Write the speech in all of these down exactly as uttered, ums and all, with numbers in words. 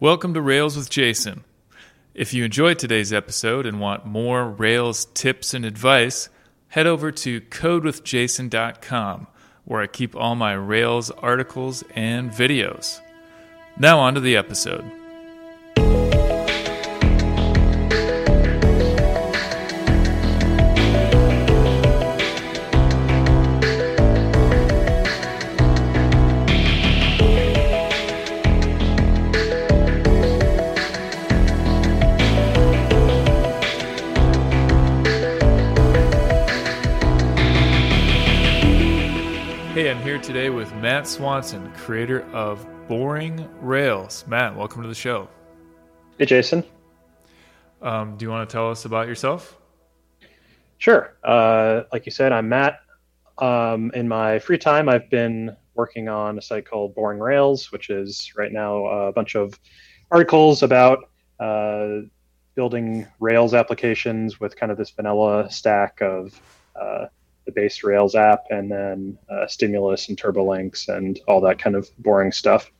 Welcome to Rails with Jason. If you enjoyed today's episode and want more Rails tips and advice, head over to code with jason dot com, where I keep all my Rails articles and videos. Now on to the episode. Hey, I'm here today with Matt Swanson, creator of Boring Rails. Matt, welcome to the show. Hey, Jason. Um, do you want to tell us about yourself? Sure. Uh, like you said, I'm Matt. Um, in my free time, I've been working on a site called Boring Rails, which is right now a bunch of articles about uh, building Rails applications with kind of this vanilla stack of uh, the base Rails app, and then uh, Stimulus and Turbolinks and all that kind of boring stuff.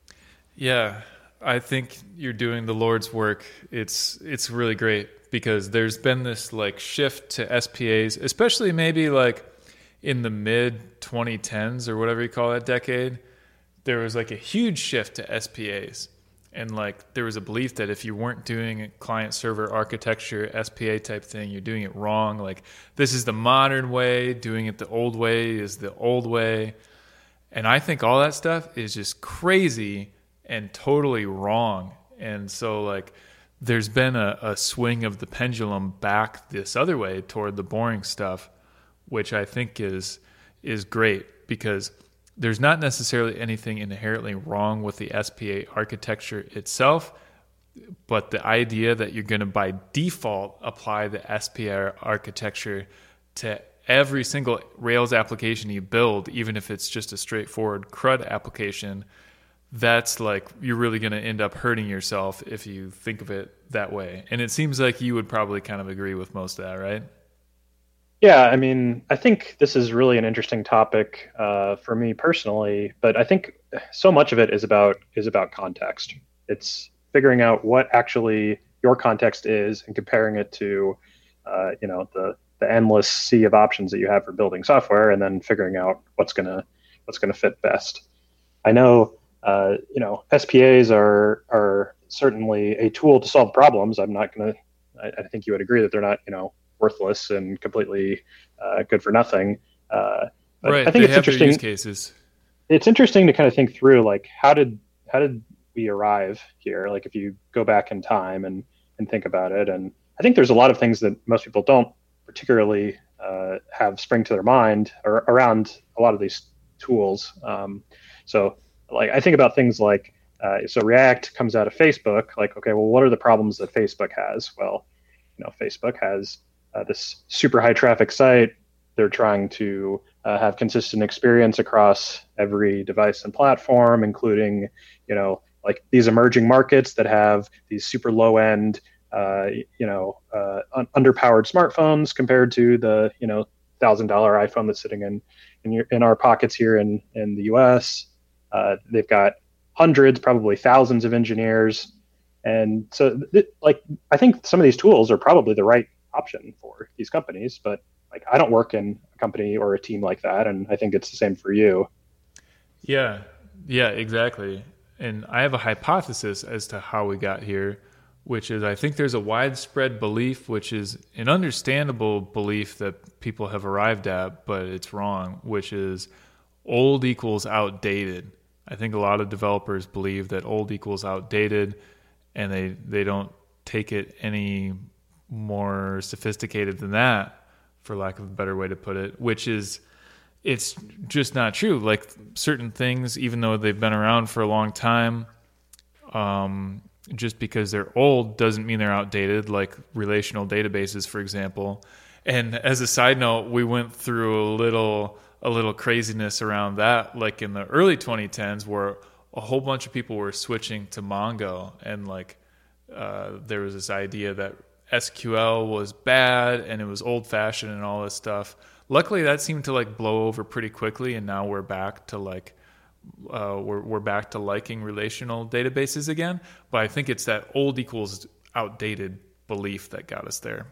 Yeah, I think you're doing the Lord's work. It's it's really great because there's been this like shift to S P As, especially maybe like in the mid twenty tens or whatever you call that decade. There was like a huge shift to S P As. And like there was a belief that if you weren't doing a client server architecture S P A type thing, you're doing it wrong. Like this is the modern way, doing it the old way is the old way. And I think all that stuff is just crazy and totally wrong. And so like there's been a, a swing of the pendulum back this other way toward the boring stuff, which I think is is great because there's not necessarily anything inherently wrong with the S P A architecture itself, but the idea that you're going to by default apply the S P A architecture to every single Rails application you build, even if it's just a straightforward CRUD application, that's like you're really going to end up hurting yourself if you think of it that way. And it seems like you would probably kind of agree with most of that, right? Yeah, I mean, I think this is really an interesting topic uh, for me personally, but I think so much of it is about is about context. It's figuring out what actually your context is and comparing it to, uh, you know, the the endless sea of options that you have for building software, and then figuring out what's gonna what's gonna fit best. I know, uh, you know, S P As are are certainly a tool to solve problems. I'm not gonna. I, I think you would agree that they're not, you know, worthless and completely uh, good for nothing. Uh, but right. I think they it's have interesting. Their use cases. It's interesting to kind of think through, like, how did how did we arrive here? Like, if you go back in time and and think about it, and I think there's a lot of things that most people don't particularly uh, have spring to their mind or around a lot of these tools. Um, so, like, I think about things like uh, so React comes out of Facebook. Like, okay, well, what are the problems that Facebook has? Well, you know, Facebook has Uh, this super high traffic site. They're trying to uh, have consistent experience across every device and platform, including, you know, like these emerging markets that have these super low end, uh, you know, uh, un- underpowered smartphones compared to the, you know, thousand dollar iPhone that's sitting in in, your, in our pockets here in in the U S. Uh, they've got hundreds, probably thousands of engineers, and so th- like I think some of these tools are probably the right option for these companies, but like I don't work in a company or a team like that, and I think it's the same for you. Yeah, yeah, exactly. And I have a hypothesis as to how we got here, which is I think there's a widespread belief, which is an understandable belief that people have arrived at, but it's wrong, which is old equals outdated. I think a lot of developers believe that old equals outdated, and they, they don't take it any more sophisticated than that, for lack of a better way to put it, which is it's just not true. Like certain things, even though they've been around for a long time, um, just because they're old doesn't mean they're outdated, like relational databases, for example. And as a side note, we went through a little a little craziness around that, like in the early twenty tens, where a whole bunch of people were switching to Mongo, and like uh, there was this idea that S Q L was bad and it was old fashioned and all this stuff. Luckily that seemed to like blow over pretty quickly, and now we're back to like uh, we're we're back to liking relational databases again. But I think it's that old equals outdated belief that got us there.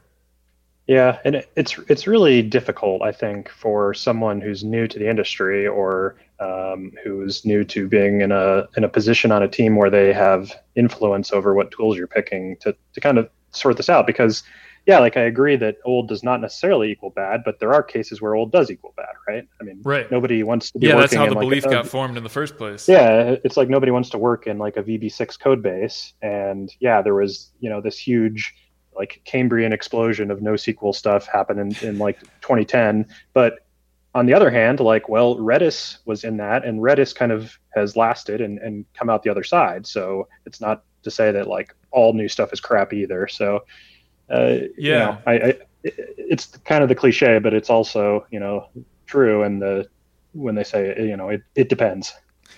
Yeah, and it, it's it's really difficult, I think, for someone who's new to the industry or um, who's new to being in a in a position on a team where they have influence over what tools you're picking to to kind of sort this out. Because, yeah, like I agree that old does not necessarily equal bad, but there are cases where old does equal bad, right? I mean, right. Nobody wants to be yeah, working that's how in the like belief a, got formed in the first place. Yeah, it's like nobody wants to work in like a V B six code base, and yeah, there was you know this huge like Cambrian explosion of NoSQL stuff happened in, in like twenty ten. But on the other hand, like, well, Redis was in that, and Redis kind of has lasted and, and come out the other side. So it's not to say that like all new stuff is crap either. So, uh, yeah, you know, I, I, it's kind of the cliche, but it's also, you know, true. And the, when they say, you know, it, it depends.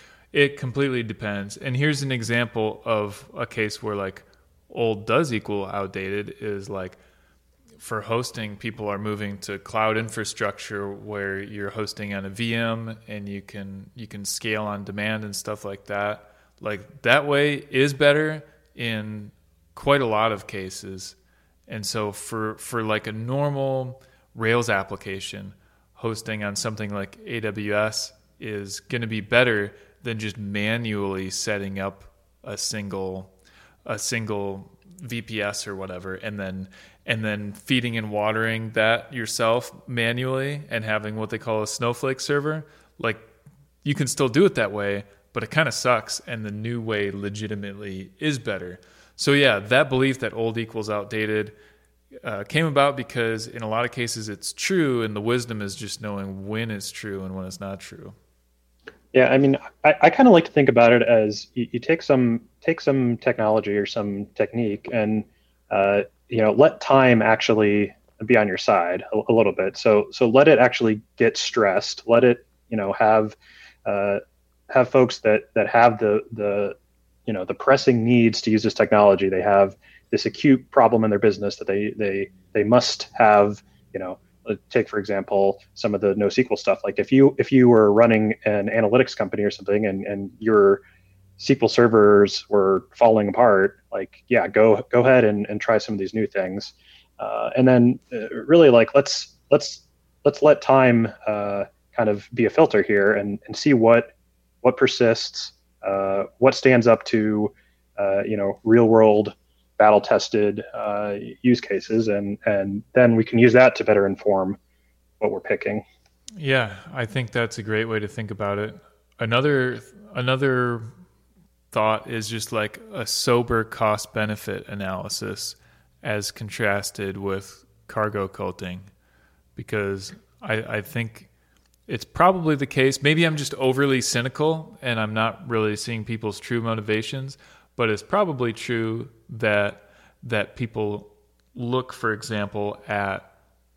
It completely depends. And here's an example of a case where like, old does equal outdated is like for hosting, people are moving to cloud infrastructure where you're hosting on a V M and you can you can scale on demand and stuff like that. Like that way is better in quite a lot of cases. And so for for like a normal Rails application, hosting on something like A W S is going to be better than just manually setting up a single a single V P S or whatever, and then and then feeding and watering that yourself manually and having what they call a snowflake server. Like you can still do it that way, but it kind of sucks, and the new way legitimately is better. So yeah, that belief that old equals outdated uh, came about because in a lot of cases it's true, and the wisdom is just knowing when it's true and when it's not true. Yeah, I mean, I, I kind of like to think about it as you, you take some take some technology or some technique, and uh, you know, let time actually be on your side a, a little bit. So so let it actually get stressed. Let it you know have uh, have folks that that have the the you know the pressing needs to use this technology. They have this acute problem in their business that they they they must have you know. Take, for example, some of the NoSQL stuff. Like if you if you were running an analytics company or something and, and your S Q L servers were falling apart, like, yeah, go go ahead and, and try some of these new things. Uh, and then uh, really like let's let's let's let time uh, kind of be a filter here and, and see what what persists, uh, what stands up to uh, you know real world battle tested uh, use cases, and and then we can use that to better inform what we're picking. Yeah, I think that's a great way to think about it. Another another thought is just like a sober cost benefit analysis as contrasted with cargo culting, because I, I think it's probably the case. Maybe I'm just overly cynical and I'm not really seeing people's true motivations, but it's probably true that that people look, for example, at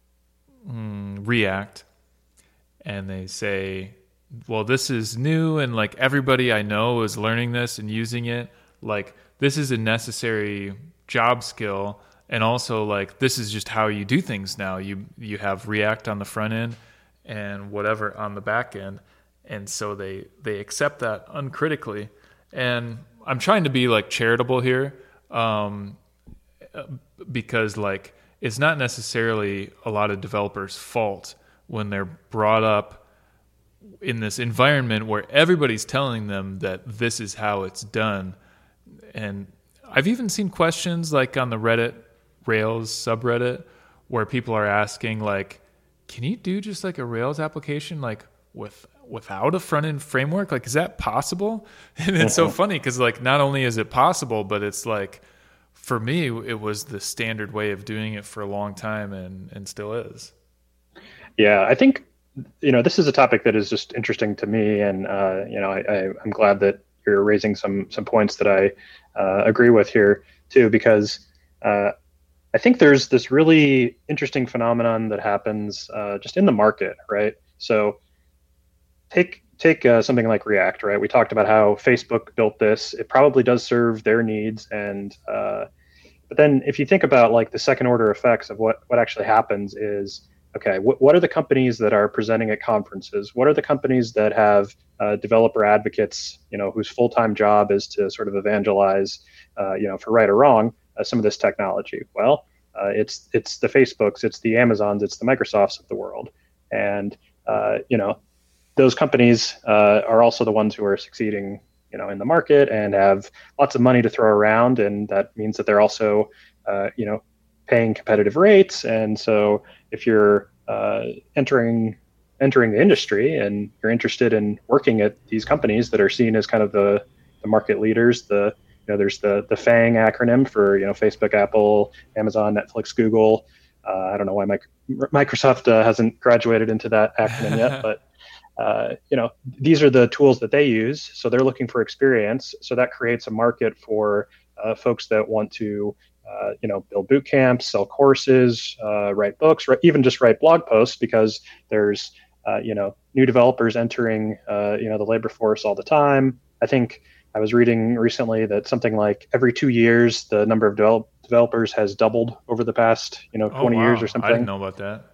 mm, React and they say, well, this is new and like everybody I know is learning this and using it. Like this is a necessary job skill, and also like this is just how you do things now. You you have React on the front end and whatever on the back end, and so they they accept that uncritically. And I'm trying to be like charitable here, um, because like it's not necessarily a lot of developers' fault when they're brought up in this environment where everybody's telling them that this is how it's done. And I've even seen questions like on the Reddit Rails subreddit where people are asking like, can you do just like a Rails application like with without a front end framework? Like, is that possible? And it's so funny because like not only is it possible, but it's like for me it was the standard way of doing it for a long time, and and still is. Yeah, I think you know this is a topic that is just interesting to me, and uh, you know I, I, I'm glad that you're raising some some points that I uh, agree with here too, because uh, I think there's this really interesting phenomenon that happens uh, just in the market, right? So take take uh, something like React, right? We talked about how Facebook built this. It probably does serve their needs, and uh, but then if you think about like the second order effects of what what actually happens is okay, wh- what are the companies that are presenting at conferences? What are the companies that have uh, developer advocates, you know, whose full-time job is to sort of evangelize, uh, you know, for right or wrong, uh, some of this technology? Well, uh, it's it's the Facebooks, it's the Amazons, it's the Microsofts of the world, and uh, you know, those companies uh, are also the ones who are succeeding, you know, in the market and have lots of money to throw around, and that means that they're also, uh, you know, paying competitive rates. And so, if you're uh, entering entering the industry and you're interested in working at these companies that are seen as kind of the, the market leaders, the you know, there's the the FANG acronym for, you know, Facebook, Apple, Amazon, Netflix, Google. Uh, I don't know why Microsoft uh, hasn't graduated into that acronym yet, but uh, you know, these are the tools that they use. So they're looking for experience. So that creates a market for uh, folks that want to, uh, you know, build boot camps, sell courses, uh, write books, or even just write blog posts, because there's, uh, you know, new developers entering, uh, you know, the labor force all the time. I think I was reading recently that something like every two years, the number of develop- developers has doubled over the past, you know, Oh, twenty years wow. or something. I didn't know about that.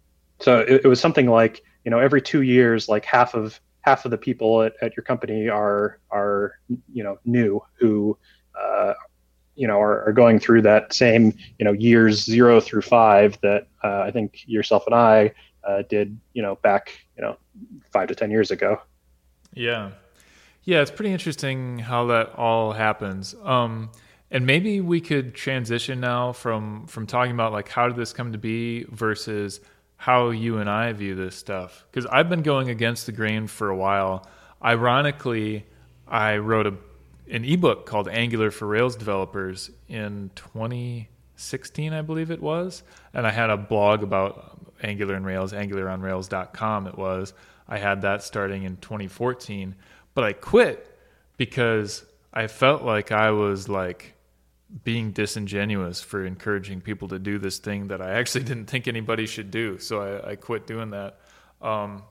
So it, it was something like, you know, every two years, like half of half of the people at, at your company are are you know, new, who uh, you know, are, are going through that same, you know, years zero through five that uh, I think yourself and I uh, did, you know, back, you know, five to ten years ago. Yeah. Yeah, it's pretty interesting how that all happens. Um, and maybe we could transition now from from talking about like how did this come to be versus how you and I view this stuff. Because I've been going against the grain for a while. Ironically, I wrote a an ebook called Angular for Rails Developers in twenty sixteen, I believe it was. And I had a blog about Angular and Rails, angular on rails dot com it was. I had that starting in twenty fourteen. But I quit because I felt like I was like being disingenuous for encouraging people to do this thing that I actually didn't think anybody should do. So I, I quit doing that. Um,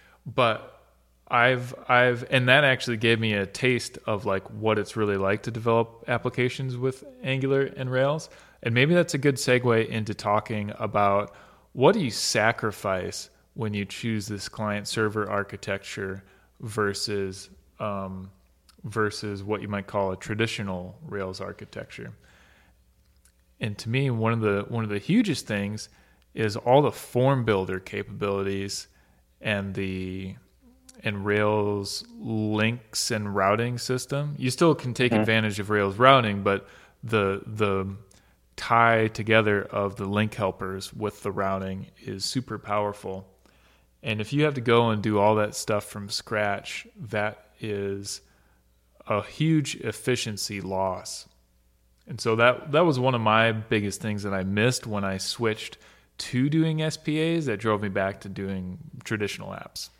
but I've, I've, and that actually gave me a taste of like what it's really like to develop applications with Angular and Rails. And maybe that's a good segue into talking about what do you sacrifice when you choose this client server architecture versus um, versus what you might call a traditional Rails architecture. And to me, one of the one of the hugest things is all the form builder capabilities and the and Rails links and routing system. You still can take mm-hmm. advantage of Rails routing, but the the tie together of the link helpers with the routing is super powerful. And if you have to go and do all that stuff from scratch, that is a huge efficiency loss. And so that that was one of my biggest things that I missed when I switched to doing S P As that drove me back to doing traditional apps.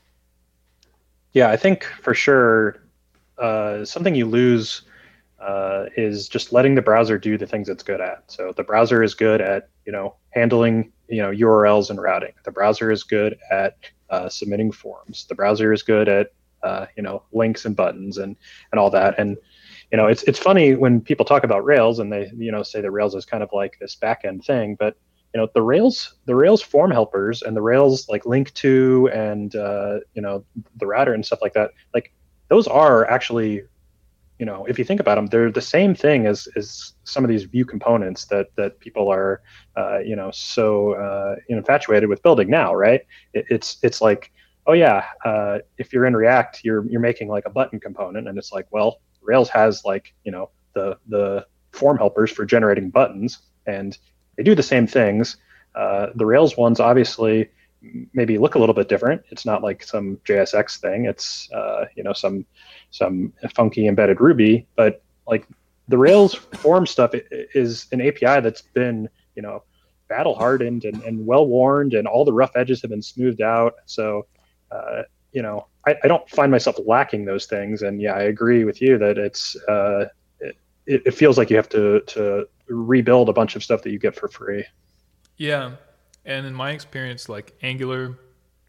Yeah, I think for sure uh, something you lose uh, is just letting the browser do the things it's good at. So the browser is good at, you know, handling, you know, U R Ls and routing. The browser is good at uh, submitting forms. The browser is good at, uh, you know, links and buttons and, and all that. And, you know, it's it's funny when people talk about Rails and they, you know, say that Rails is kind of like this back-end thing, but you know, the Rails, the Rails form helpers and the Rails like link to and, uh, you know, the router and stuff like that, like those are actually, you know, if you think about them, they're the same thing as, as some of these Vue components that, that people are, uh, you know, so uh, infatuated with building now, right? It, it's, it's like, oh yeah, uh, if you're in React, you're, you're making like a button component, and it's like, well, Rails has like, you know, the, the form helpers for generating buttons, and they do the same things. Uh, the Rails ones obviously maybe look a little bit different. It's not like some J S X thing. It's uh, you know, some some funky embedded Ruby. But like the Rails form stuff is an A P I that's been, you know, battle hardened and, and well worn, and all the rough edges have been smoothed out. So uh, you know, I, I don't find myself lacking those things. And yeah, I agree with you that it's uh, it, it feels like you have to to rebuild a bunch of stuff that you get for free. Yeah. And in my experience, like Angular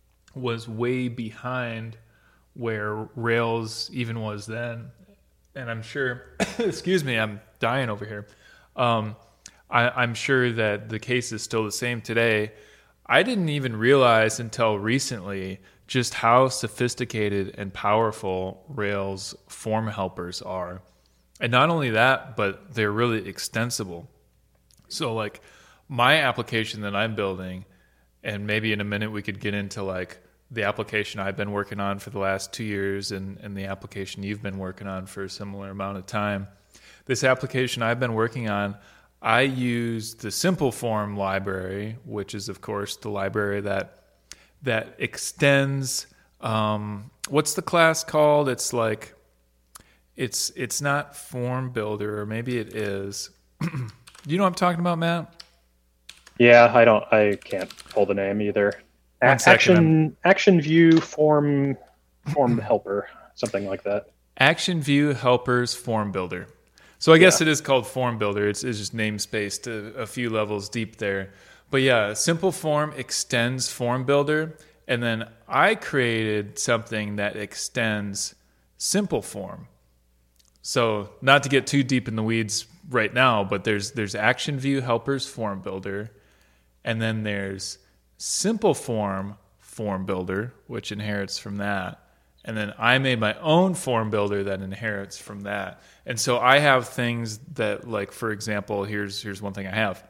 was way behind where Rails even was then. And I'm sure, excuse me, I'm dying over here. Um, I, I'm sure that the case is still the same today. I didn't even realize until recently just how sophisticated and powerful Rails form helpers are. And not only that, but they're really extensible. So like my application that I'm building, and maybe in a minute we could get into like the application I've been working on for the last two years and, and the application you've been working on for a similar amount of time. This application I've been working on, I use the Simple Form library, which is, of course, the library that that extends. Um, what's the class called? It's like it's it's not Form Builder, or maybe it is. You know what I'm talking about, Matt? Yeah, I don't. I can't pull the name either. A- action Action View Form Form Helper, something like that. Action View Helpers Form Builder. So I guess Yeah. it is called Form Builder. It's, it's just namespaced a, a few levels deep there. But yeah, Simple Form extends Form Builder. And then I created something that extends Simple Form. So not to get too deep in the weeds right now, but there's there's Action View Helpers Form Builder. And then there's Simple Form Form Builder, which inherits from that. And then I made my own form builder that inherits from that. And so I have things that, like, for example, here's here's one thing I have.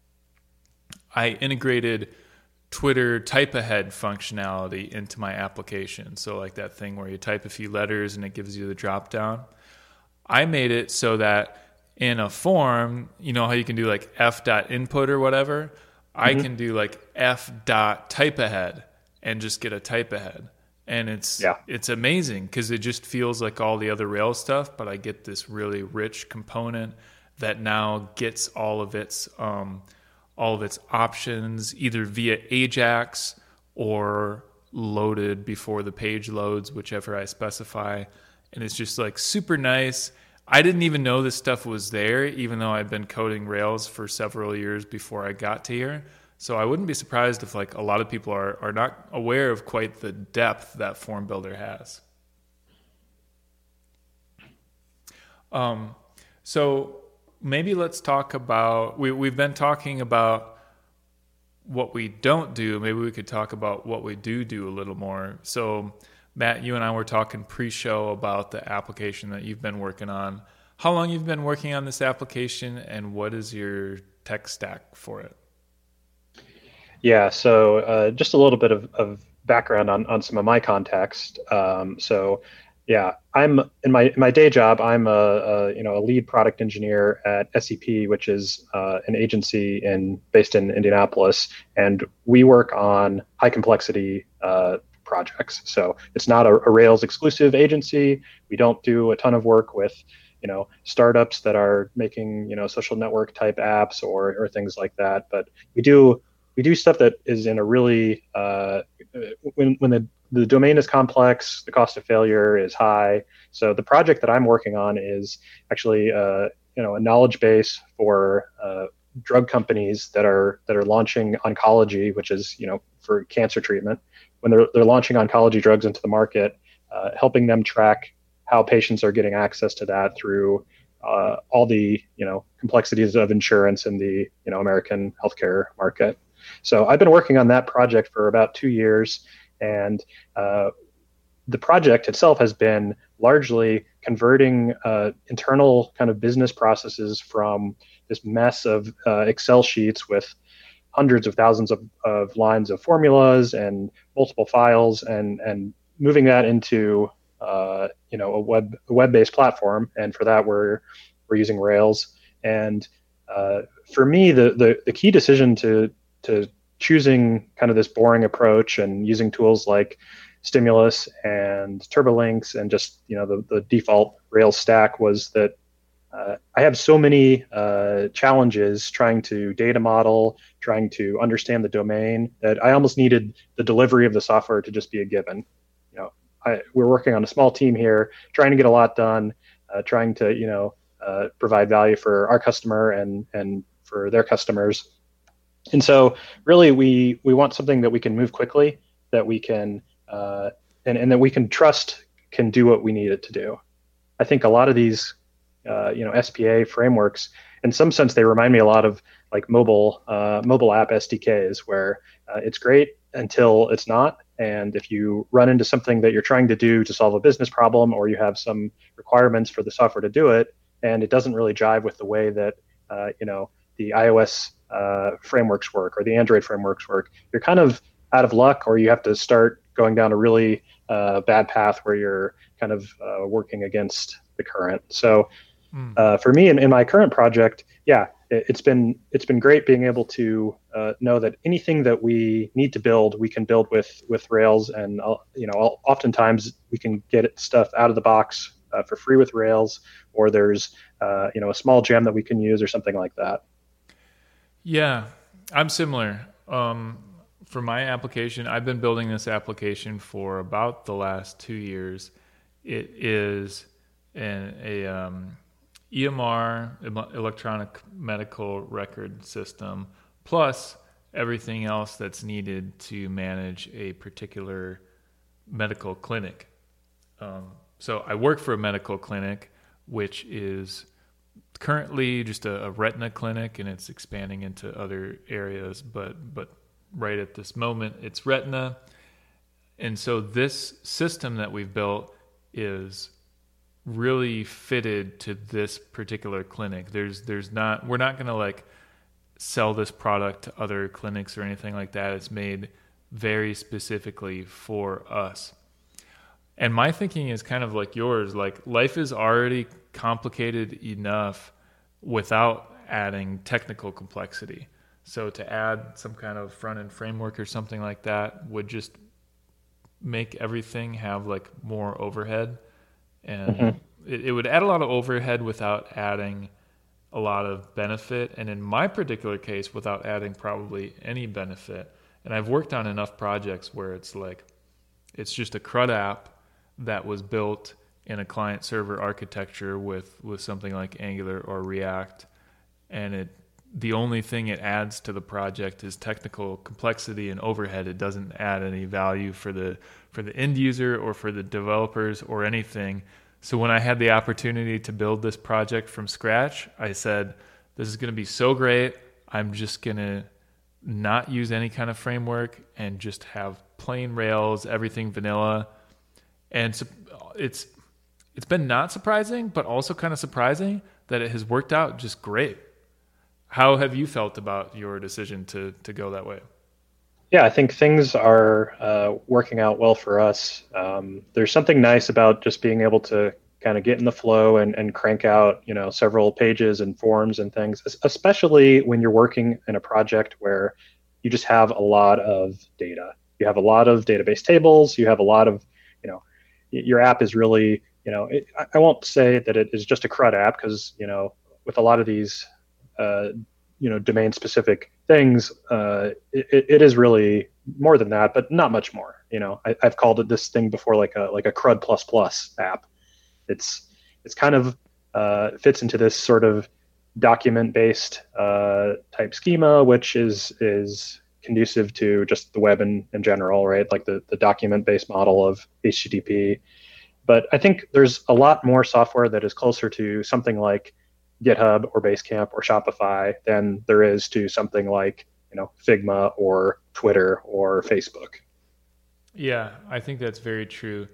I integrated Twitter type ahead functionality into my application. So like that thing where you type a few letters and it gives you the drop down. I made it so that in a form, you know how you can do like f.input or whatever? I mm-hmm. can do like f.type ahead and just get a type ahead. And it's yeah. it's amazing because it just feels like all the other Rails stuff, but I get this really rich component that now gets all of its um, all of its options either via Ajax or loaded before the page loads, whichever I specify. And it's just like super nice. I didn't even know this stuff was there, even though I've been coding Rails for several years before I got to here. So I wouldn't be surprised if like a lot of people are, are not aware of quite the depth that Form Builder has. Um, so maybe let's talk about, we, we've been talking about what we don't do. Maybe we could talk about what we do do a little more. So Matt, you and I were talking pre-show about the application that you've been working on. How long you've been working on this application and what is your tech stack for it? Yeah, so uh, just a little bit of, of background on, on some of my context. Um, so, yeah, I'm in my in my day job. I'm a, a you know a lead product engineer at S E P, which is uh, an agency in based in Indianapolis, and we work on high complexity uh, projects. So it's not a, a Rails exclusive agency. We don't do a ton of work with you know startups that are making you know social network type apps or or things like that. But we do. We do stuff that is in a really uh, when when the the domain is complex, the cost of failure is high. So the project that I'm working on is actually uh, you know a knowledge base for uh, drug companies that are that are launching oncology, which is you know for cancer treatment. When they're they're launching oncology drugs into the market, uh, helping them track how patients are getting access to that through uh, all the you know complexities of insurance in the you know American healthcare market. So I've been working on that project for about two years, and uh, the project itself has been largely converting uh, internal kind of business processes from this mess of uh, Excel sheets with hundreds of thousands of, of lines of formulas and multiple files, and and moving that into uh, you know a web a web-based platform. And for that, we're we're using Rails. And uh, for me, the, the the key decision to to choosing kind of this boring approach and using tools like Stimulus and Turbolinks and just you know the, the default Rails stack was that uh, I have so many uh, challenges trying to data model, trying to understand the domain, that I almost needed the delivery of the software to just be a given. You know, I, we're working on a small team here, trying to get a lot done, uh, trying to you know uh, provide value for our customer and and for their customers. And so really we we want something that we can move quickly, that we can uh, and, and that we can trust can do what we need it to do. I think a lot of these uh, you know S P A frameworks, in some sense, they remind me a lot of like mobile uh, mobile app S D Ks, where uh, it's great until it's not. And if you run into something that you're trying to do to solve a business problem, or you have some requirements for the software to do it, and it doesn't really jive with the way that uh, you know the iOS uh, frameworks work or the Android frameworks work, you're kind of out of luck, or you have to start going down a really uh, bad path where you're kind of uh, working against the current. So uh, for me in, in my current project, yeah, it, it's been it's been great being able to uh, know that anything that we need to build, we can build with with Rails, and uh, you know, oftentimes we can get stuff out of the box uh, for free with Rails, or there's uh, you know a small gem that we can use or something like that. Yeah, I'm similar. Um, for my application, I've been building this application for about the last two years. It is an a um, E M R, electronic medical record system, plus everything else that's needed to manage a particular medical clinic. Um, so I work for a medical clinic, which is currently just a, a retina clinic, and it's expanding into other areas, but but right at this moment it's retina. And so this system that we've built is really fitted to this particular clinic. There's there's not we're not going to like sell this product to other clinics or anything like that. It's made very specifically for us. And my thinking is kind of like yours. Like, life is already complicated enough without adding technical complexity. So to add some kind of front-end framework or something like that would just make everything have like more overhead. And mm-hmm. it, it would add a lot of overhead without adding a lot of benefit. And in my particular case, without adding probably any benefit. And I've worked on enough projects where it's like, it's just a CRUD app that was built in a client-server architecture with, with something like Angular or React, and it the only thing it adds to the project is technical complexity and overhead. It doesn't add any value for the for the end user or for the developers or anything. So when I had the opportunity to build this project from scratch, I said, this is going to be so great. I'm just going to not use any kind of framework and just have plain Rails, everything vanilla. And so it's it's been not surprising, but also kind of surprising that it has worked out just great. How have you felt about your decision to to go that way? Yeah, I think things are uh, working out well for us. Um, there's something nice about just being able to kind of get in the flow and, and crank out, you know, several pages and forms and things, especially when you're working in a project where you just have a lot of data. You have a lot of database tables. You have a lot of, you know, your app is really, you know, it, I won't say that it is just a CRUD app, because, you know, with a lot of these, uh, you know, domain specific things, uh, it, it is really more than that, but not much more. You know, I, I've called it this thing before, like a like a CRUD plus plus app. It's it's kind of uh, fits into this sort of document based uh, type schema, which is is conducive to just the web in, in general, right? Like the, the document based model of H T T P. But I think there's a lot more software that is closer to something like GitHub or Basecamp or Shopify than there is to something like, you know, Figma or Twitter or Facebook. Yeah, I think that's very true.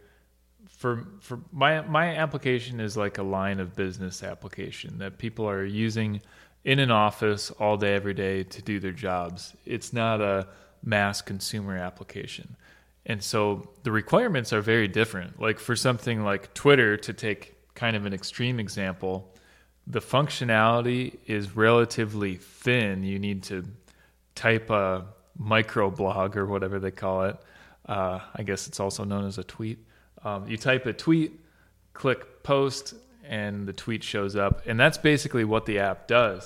For for my my application is like a line of business application that people are using in an office all day, every day to do their jobs. It's not a mass consumer application. And so the requirements are very different. Like for something like Twitter, to take kind of an extreme example, the functionality is relatively thin. You need to type a microblog or whatever they call it. Uh, I guess it's also known as a tweet. Um, you type a tweet, click post, and the tweet shows up. And that's basically what the app does.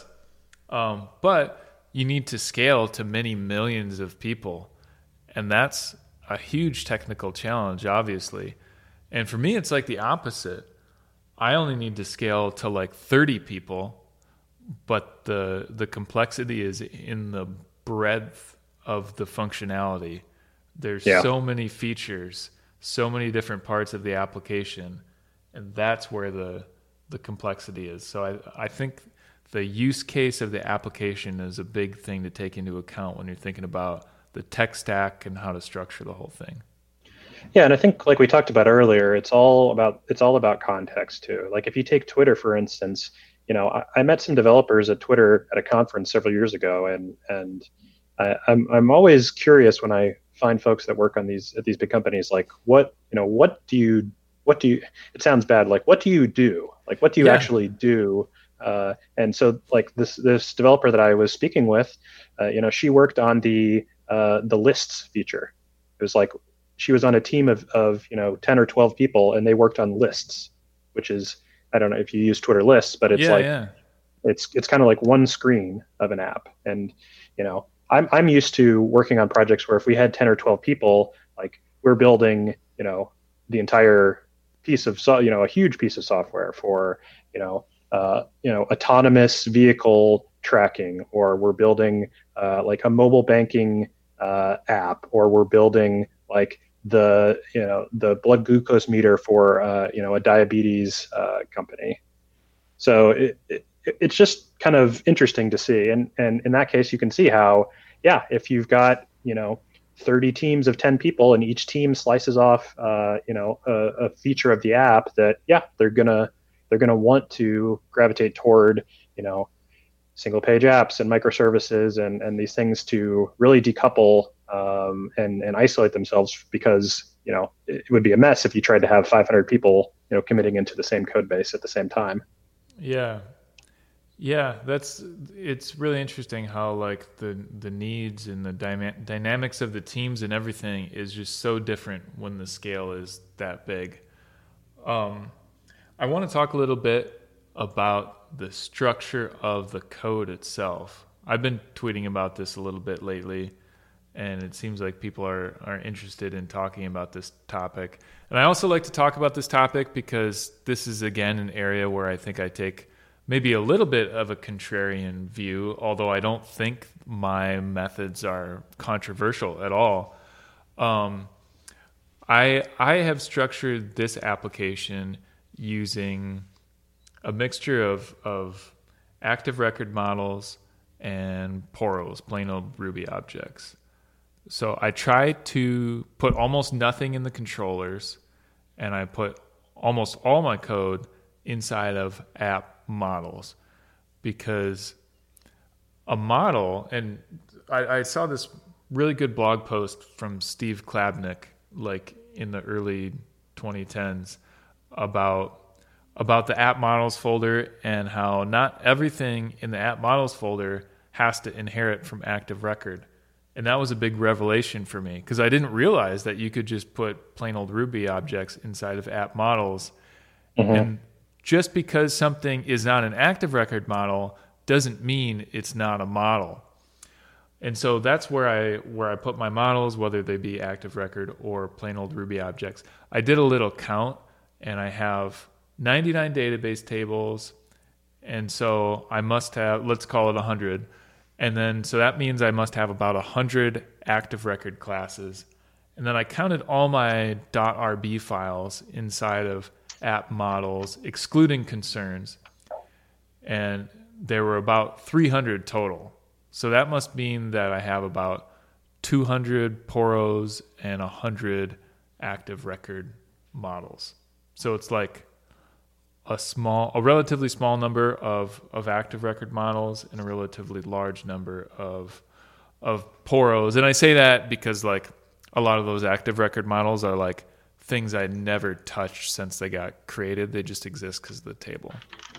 Um, but you need to scale to many millions of people. And that's a huge technical challenge, obviously. And for me, it's like the opposite. I only need to scale to like thirty people, but the the complexity is in the breadth of the functionality. There's yeah. so many features, so many different parts of the application, and that's where the the complexity is. So I I think the use case of the application is a big thing to take into account when you're thinking about the tech stack and how to structure the whole thing. Yeah, and I think like we talked about earlier, it's all about it's all about context too. Like if you take Twitter for instance, you know, I, I met some developers at Twitter at a conference several years ago, and and I, I'm I'm always curious when I find folks that work on these at these big companies, like what you know, what do you what do you? It sounds bad. Like what do you do? Like what do you Yeah. actually do? Uh, and so like this this developer that I was speaking with, uh, you know, she worked on the uh, the lists feature. It was like she was on a team of, of you know ten or twelve people, and they worked on lists, which is I don't know if you use Twitter lists, but it's yeah, like yeah. it's it's kind of like one screen of an app. And you know I'm I'm used to working on projects where if we had ten or twelve people, like we're building you know the entire piece of so you know a huge piece of software for you know uh, you know autonomous vehicle tracking, or we're building uh, like a mobile banking uh, app, or we're building like the you know the blood glucose meter for uh, you know a diabetes uh, company. So it, it, it's just kind of interesting to see, and and in that case, you can see how yeah, if you've got you know thirty teams of ten people, and each team slices off uh, you know a, a feature of the app that yeah they're gonna they're gonna want to gravitate toward you know single page apps and microservices and and these things to really decouple um, and and isolate themselves, because you know it would be a mess if you tried to have five hundred people you know committing into the same code base at the same time. Yeah. Yeah, that's it's really interesting how like the the needs and the dyma- dynamics of the teams and everything is just so different when the scale is that big. Um, I want to talk a little bit about the structure of the code itself. I've been tweeting about this a little bit lately, and it seems like people are are interested in talking about this topic. And I also like to talk about this topic because this is again an area where I think I take maybe a little bit of a contrarian view, although I don't think my methods are controversial at all. Um, I I have structured this application using a mixture of of active record models and poros, plain old Ruby objects. So I try to put almost nothing in the controllers, and I put almost all my code inside of app models, because a model, and I, I saw this really good blog post from Steve Klabnik like in the early twenty tens about about the app models folder, and how not everything in the app models folder has to inherit from active record. And that was a big revelation for me, because I didn't realize that you could just put plain old Ruby objects inside of app models. Mm-hmm. And just because something is not an active record model doesn't mean it's not a model. And so that's where I where I put my models, whether they be active record or plain old Ruby objects. I did a little count, and I have ninety-nine database tables, and so I must have, let's call it one hundred. And then so that means I must have about one hundred active record classes. And then I counted all my .rb files inside of app models, excluding concerns, and there were about three hundred total. So that must mean that I have about two hundred poros and one hundred active record models. So it's like a small, a relatively small number of, of active record models and a relatively large number of of poros. And I say that because like a lot of those active record models are like things I never touched since they got created. They just exist because of the table.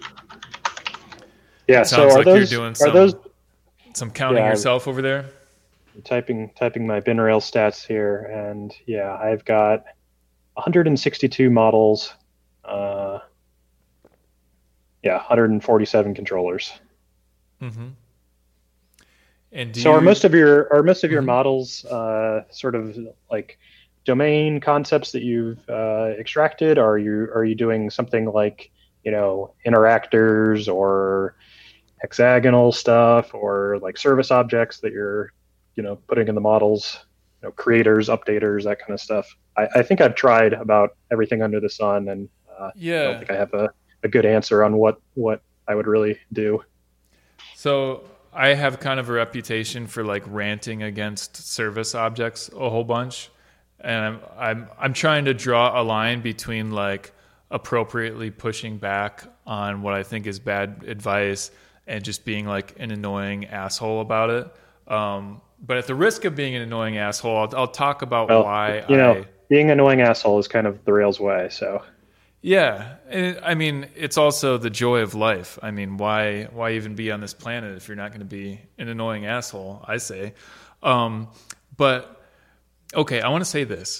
Yeah. It sounds so are like those, you're doing are some, those, some counting yeah, yourself over there. Typing typing my BinRail stats here, and yeah, I've got one hundred sixty-two models. Uh, yeah, one hundred forty-seven controllers. Mm-hmm. And do so you... are most of your are most of your mm-hmm. models uh, sort of like domain concepts that you've uh, extracted? Or are you are you doing something like you know interactors or hexagonal stuff, or like service objects that you're you know putting in the models? You know, creators, updaters, that kind of stuff. I, I think I've tried about everything under the sun, and uh, yeah. I don't think I have a, a good answer on what what I would really do. So I have kind of a reputation for like ranting against service objects a whole bunch, and I'm I'm I'm trying to draw a line between like appropriately pushing back on what I think is bad advice and just being like an annoying asshole about it. Um, but at the risk of being an annoying asshole, I'll, I'll talk about Well, why you know, I. being an annoying asshole is kind of the Rails way. So Yeah, and I mean, it's also the joy of life. I mean, why why even be on this planet if you're not going to be an annoying asshole? I say, um, but okay, I want to say this.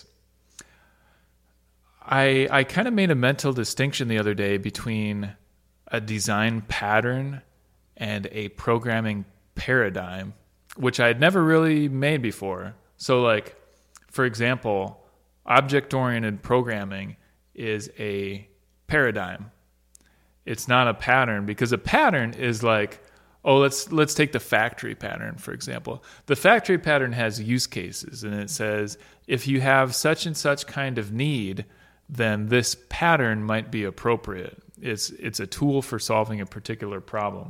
I I kind of made a mental distinction the other day between a design pattern and a programming paradigm, which I had never really made before. So, like, for example, object-oriented programming is a paradigm. It's not a pattern, because a pattern is like, oh, let's let's take the factory pattern, for example. The factory pattern has use cases, and it says if you have such and such kind of need, then this pattern might be appropriate. It's it's a tool for solving a particular problem.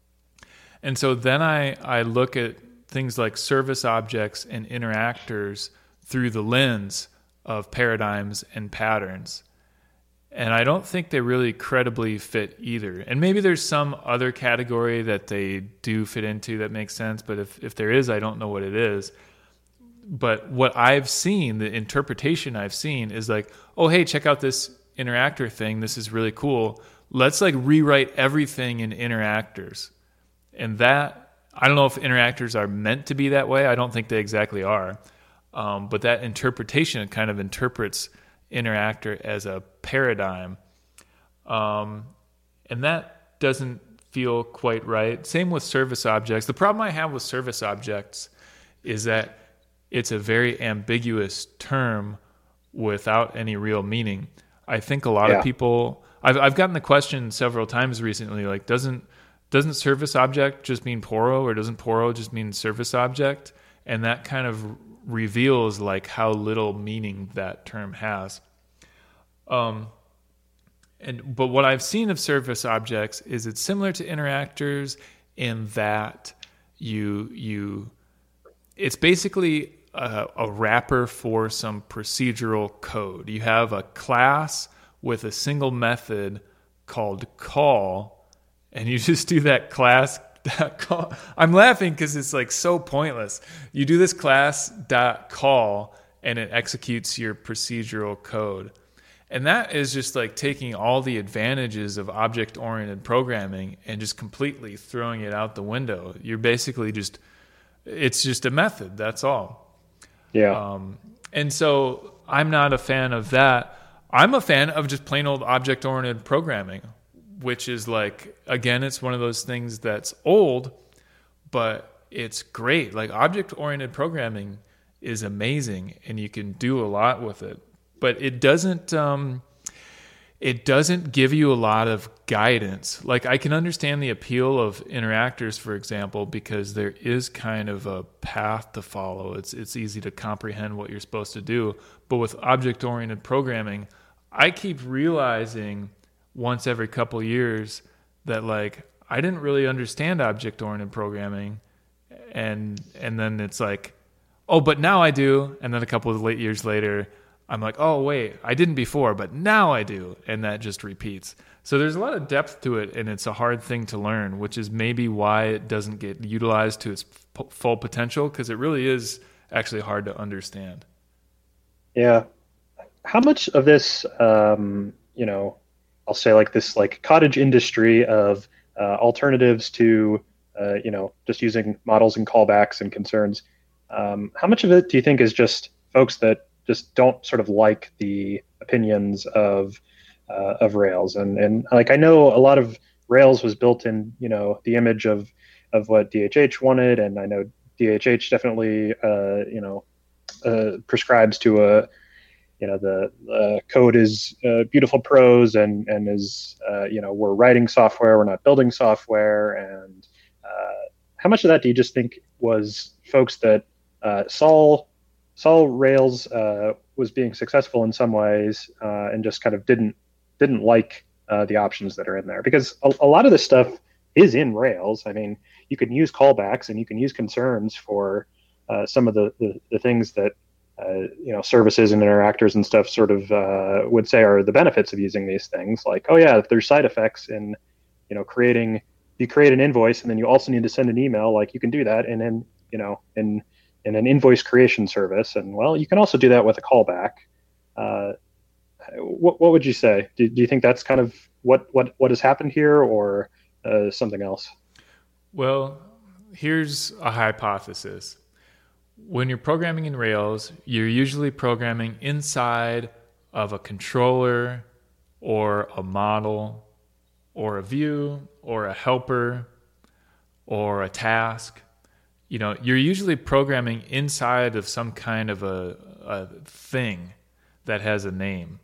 And so then I, I look at things like service objects and interactors through the lens of paradigms and patterns. And I don't think they really credibly fit either. And maybe there's some other category that they do fit into that makes sense, but if, if there is, I don't know what it is. But what I've seen, the interpretation I've seen is like, oh, hey, check out this interactor thing. This is really cool. Let's like rewrite everything in interactors. And that, I don't know if interactors are meant to be that way. I don't think they exactly are. Um, but that interpretation kind of interprets interactor as a paradigm. Um, and that doesn't feel quite right. Same with service objects. The problem I have with service objects is that it's a very ambiguous term without any real meaning. I think a lot yeah. of people, I've, I've gotten the question several times recently, like, doesn't doesn't service object just mean Poro, or doesn't Poro just mean service object? And that kind of reveals like how little meaning that term has. Um, and but what I've seen of service objects is it's similar to interactors in that you you it's basically a, a wrapper for some procedural code. You have a class with a single method called call, and you just do that class dot call. I'm laughing because it's like so pointless. You do this class dot call, and it executes your procedural code. And that is just like taking all the advantages of object-oriented programming and just completely throwing it out the window. You're basically just, it's just a method, that's all. Yeah. Um, and so I'm not a fan of that. I'm a fan of just plain old object-oriented programming, which is like, again, it's one of those things that's old, but it's great. Like object-oriented programming is amazing, and you can do a lot with it. But it doesn't um, it doesn't give you a lot of guidance. Like I can understand the appeal of interactors, for example, because there is kind of a path to follow. It's it's easy to comprehend what you're supposed to do. But with object-oriented programming, I keep realizing once every couple years that like I didn't really understand object-oriented programming, and and then it's like, oh, but now I do. And then a couple of late years later, I'm like, oh, wait, I didn't before, but now I do. And that just repeats. So there's a lot of depth to it, and it's a hard thing to learn, which is maybe why it doesn't get utilized to its p- full potential, because it really is actually hard to understand. Yeah. How much of this, um, you know, I'll say like this like cottage industry of uh, alternatives to, uh, you know, just using models and callbacks and concerns, um, how much of it do you think is just folks that just don't sort of like the opinions of uh, of Rails, and and like I know a lot of Rails was built in, you know, the image of of what D H H wanted, and I know D H H definitely uh, you know uh, prescribes to a you know the, the code is uh, beautiful prose and and is uh, you know we're writing software, we're not building software, and uh, how much of that do you just think was folks that uh, saw saw Rails uh, was being successful in some ways uh, and just kind of didn't didn't like uh, the options that are in there? Because a, a lot of this stuff is in Rails. I mean, you can use callbacks and you can use concerns for uh, some of the, the, the things that uh, you know services and interactors and stuff sort of uh, would say are the benefits of using these things. Like, oh yeah, if there's side effects in you know creating you create an invoice and then you also need to send an email, like you can do that and then you know in in an invoice creation service. And well, you can also do that with a callback. Uh, what what would you say? Do, do you think that's kind of what what what has happened here, or uh, something else? Well, here's a hypothesis. When you're programming in Rails, you're usually programming inside of a controller or a model or a view or a helper or a task. You know, you're usually programming inside of some kind of a, a thing that has a name.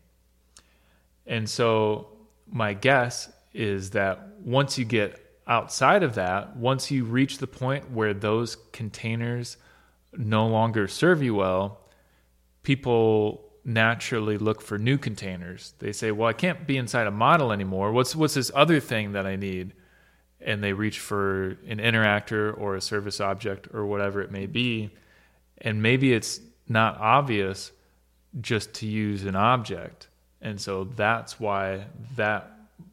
And so my guess is that once you get outside of that, once you reach the point where those containers no longer serve you well, people naturally look for new containers. They say, well, I can't be inside a model anymore. What's what's this other thing that I need? And they reach for an interactor or a service object or whatever it may be. And maybe it's not obvious just to use an object. And so that's why that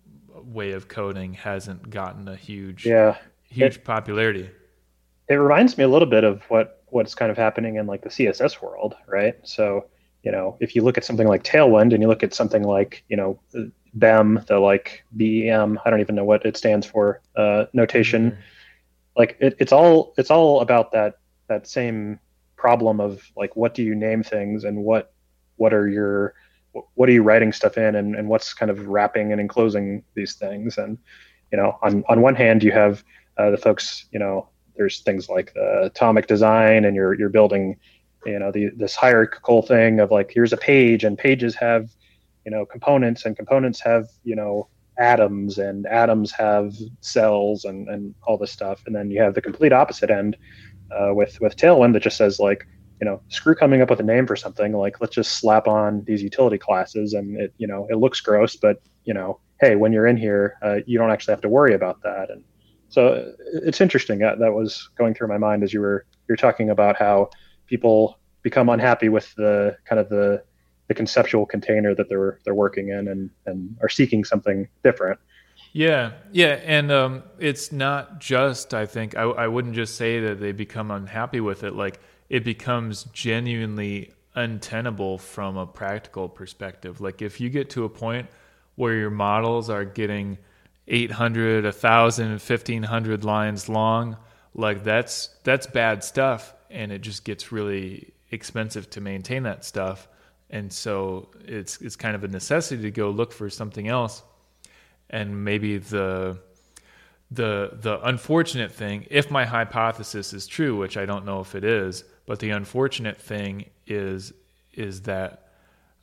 way of coding hasn't gotten a huge, yeah, huge it, popularity. It reminds me a little bit of what, what's kind of happening in like the C S S world, right? So, you know, if you look at something like Tailwind and you look at something like, you know, B E M, the like B E M, I don't even know what it stands for, uh, notation. Mm-hmm. Like it, it's all, it's all about that, that same problem of like, what do you name things and what, what are your, what are you writing stuff in, and, and what's kind of wrapping and enclosing these things. And, you know, on, on one hand, you have uh, the folks, you know, there's things like the atomic design, and you're, you're building, you know, the, this hierarchical thing of like, here's a page, and pages have, you know, components, and components have, you know, atoms, and atoms have cells, and, and all this stuff. And then you have the complete opposite end uh, with, with Tailwind that just says like, you know, screw coming up with a name for something. Like, let's just slap on these utility classes, and it, you know, it looks gross, but you know, hey, when you're in here, uh, you don't actually have to worry about that. And so it's interesting. That, that was going through my mind as you were you're talking about how people become unhappy with the kind of the the conceptual container that they're they're working in, and and are seeking something different. Yeah, yeah, and um, it's not just. I think I, I wouldn't just say that they become unhappy with it. Like, it becomes genuinely untenable from a practical perspective. Like, if you get to a point where your models are getting eight hundred, one thousand, fifteen hundred lines long, like that's that's bad stuff, and it just gets really expensive to maintain that stuff. And so it's it's kind of a necessity to go look for something else. And maybe the the the unfortunate thing, if my hypothesis is true, which I don't know if it is, but the unfortunate thing is is that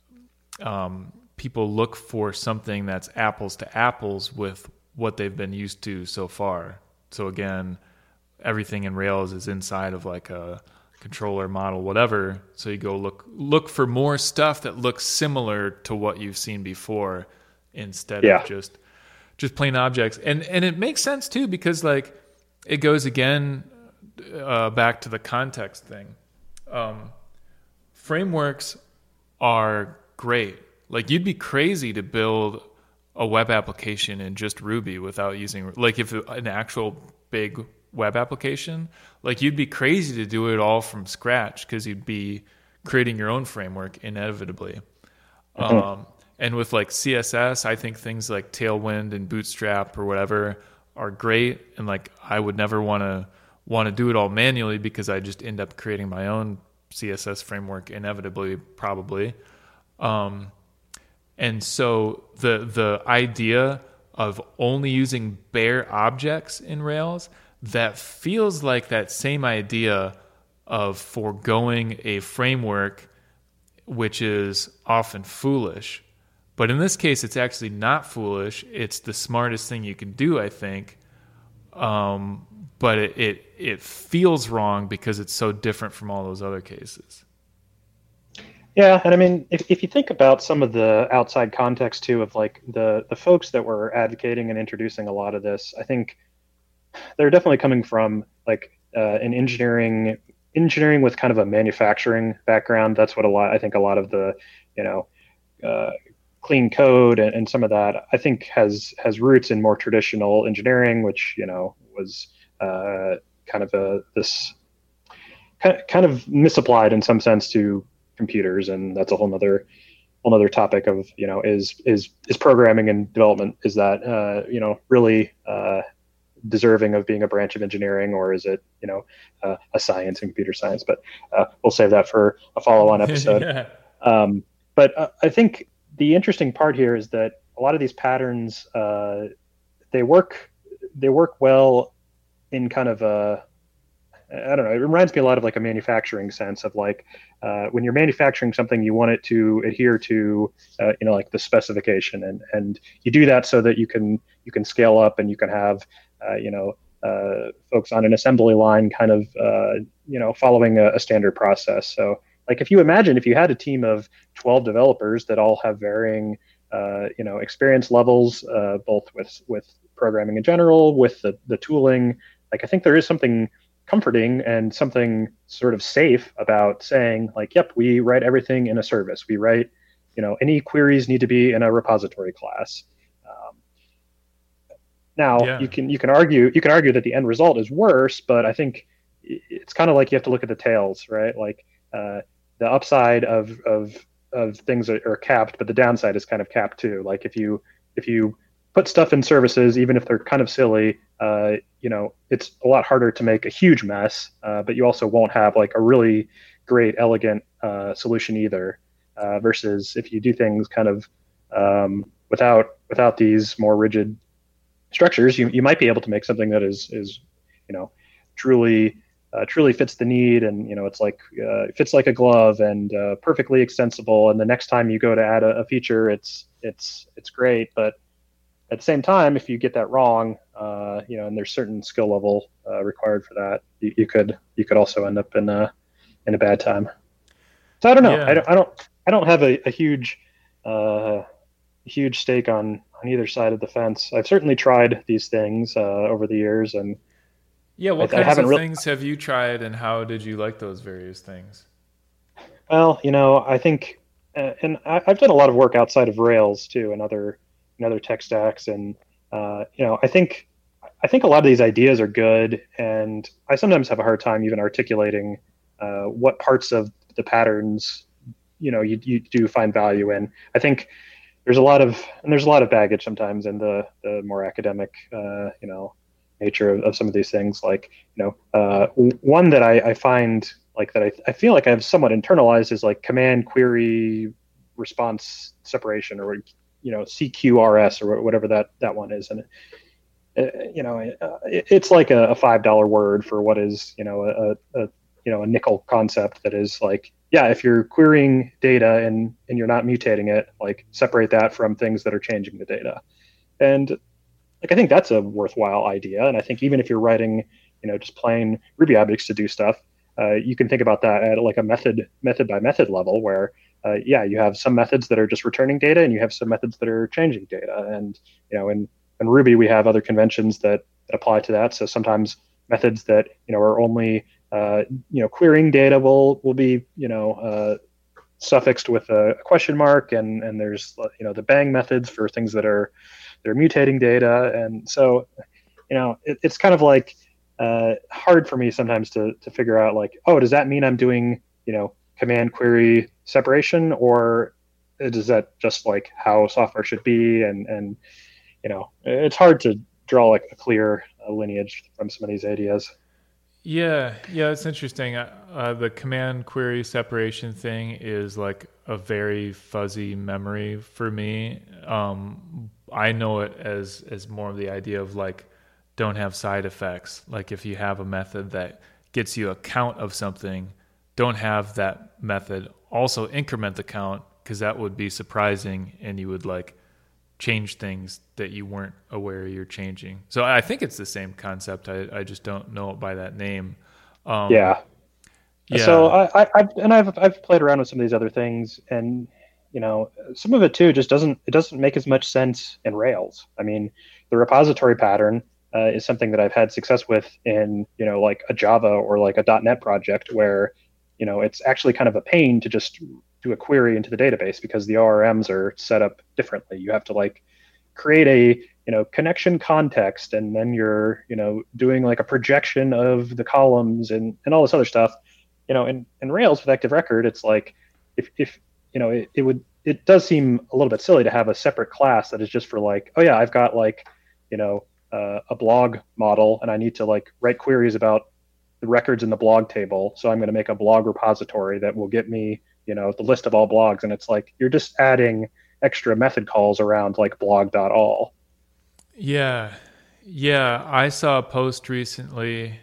um, people look for something that's apples to apples with what they've been used to so far. So again, everything in Rails is inside of like a controller, model, whatever. So you go look look for more stuff that looks similar to what you've seen before, instead yeah. of just just plain objects. And and it makes sense too, because like it goes again uh, back to the context thing. Um, frameworks are great. Like, you'd be crazy to build a web application in just Ruby without using, like, if an actual big web application, like, you'd be crazy to do it all from scratch, because you'd be creating your own framework inevitably. Mm-hmm. Um, and with like C S S, I think things like Tailwind and Bootstrap or whatever are great. And like, I would never want to want to do it all manually, because I just end up creating my own C S S framework inevitably, probably. Um, and so the the idea of only using bare objects in Rails, that feels like that same idea of foregoing a framework, which is often foolish. But in this case, it's actually not foolish. It's the smartest thing you can do, I think. Um, but it, it it feels wrong because it's so different from all those other cases. Yeah, and I mean, if if you think about some of the outside context too of like the the folks that were advocating and introducing a lot of this, I think they're definitely coming from like uh, an engineering engineering with kind of a manufacturing background. That's what a lot I think a lot of the you know uh, clean code and, and some of that I think has has roots in more traditional engineering, which you know was uh, kind of a this kind of misapplied in some sense to computers, and that's a whole nother whole nother topic of you know is is is programming and development, is that uh, you know really uh, deserving of being a branch of engineering, or is it you know uh, a science and computer science? But uh, we'll save that for a follow-on episode. Yeah. Um, but uh, I think the interesting part here is that a lot of these patterns uh, they work they work well in kind of a I don't know. It reminds me a lot of like a manufacturing sense of like uh, when you're manufacturing something, you want it to adhere to uh, you know like the specification, and and you do that so that you can you can scale up and you can have uh, you know uh, folks on an assembly line kind of uh, you know following a, a standard process. So like if you imagine if you had a team of twelve developers that all have varying uh, you know experience levels, uh, both with with programming in general, with the the tooling, like I think there is something comforting and something sort of safe about saying like, yep, we write everything in a service. We write, you know, any queries need to be in a repository class. Um, now yeah. you can you can argue you can argue that the end result is worse, but I think it's kind of like you have to look at the tails, right? Like uh, the upside of of of things are, are capped, but the downside is kind of capped too. Like if you if you put stuff in services, even if they're kind of silly, uh, you know, it's a lot harder to make a huge mess, uh, but you also won't have like a really great, elegant uh, solution either. Uh, versus if you do things kind of um, without without these more rigid structures, you you might be able to make something that is is you know truly uh, truly fits the need, and you know it's like uh, it fits like a glove and uh, perfectly extensible. And the next time you go to add a, a feature, it's it's it's great, but at the same time, if you get that wrong, uh, you know, and there's certain skill level uh, required for that, you, you could you could also end up in a in a bad time. So I don't know. Yeah. I don't I don't I don't have a, a huge uh, huge stake on on either side of the fence. I've certainly tried these things uh, over the years, and yeah, what I, kinds I of really... things have you tried, and how did you like those various things? Well, you know, I think, uh, and I, I've done a lot of work outside of Rails too, and other. And other tech stacks, and uh, you know, I think I think a lot of these ideas are good, and I sometimes have a hard time even articulating uh, what parts of the patterns you know you you do find value in. I think there's a lot of and there's a lot of baggage sometimes in the the more academic uh, you know nature of, of some of these things. Like you know, uh, one that I, I find like that I I feel like I've somewhat internalized is like command query response separation, or you know, C Q R S or whatever that, that one is. And, uh, you know, uh, it, it's like a, a five dollar word for what is, you know, a, a, you know, a nickel concept that is like, yeah, if you're querying data and, and you're not mutating it, like separate that from things that are changing the data. And like, I think that's a worthwhile idea. And I think even if you're writing, you know, just plain Ruby objects to do stuff, uh, you can think about that at like a method, method by method level where, Uh, yeah, you have some methods that are just returning data, and you have some methods that are changing data. And you know, in, in Ruby, we have other conventions that, that apply to that. So sometimes methods that you know are only uh, you know querying data will will be you know uh, suffixed with a question mark, and and there's you know the bang methods for things that are they're mutating data. And so you know it, it's kind of like uh, hard for me sometimes to to figure out like, oh, does that mean I'm doing you know command query separation, or is that just like how software should be? And and you know it's hard to draw like a clear uh, lineage from some of these ideas. Yeah, yeah, it's interesting. Uh, the command query separation thing is like a very fuzzy memory for me. Um, I know it as as more of the idea of like don't have side effects. Like if you have a method that gets you a count of something, don't have that method also increment the count, because that would be surprising and you would like change things that you weren't aware you're changing. So I think it's the same concept. I, I just don't know it by that name. Um, yeah. yeah. So I, I, I've, and I've, I've played around with some of these other things, and you know, some of it too just doesn't, it doesn't make as much sense in Rails. I mean, the repository pattern, uh, is something that I've had success with in, you know, like a Java or like a .dot net project where, you know, it's actually kind of a pain to just do a query into the database because the O R Ms are set up differently. You have to like create a, you know, connection context, and then you're, you know, doing like a projection of the columns and, and all this other stuff. You know, in, in Rails with Active Record, it's like if, if you know, it, it would, it does seem a little bit silly to have a separate class that is just for like, oh yeah, I've got like, you know, uh, a blog model and I need to like write queries about the records in the blog table. So I'm going to make a blog repository that will get me, you know, the list of all blogs. And it's like, you're just adding extra method calls around like blog.all. Yeah. Yeah. I saw a post recently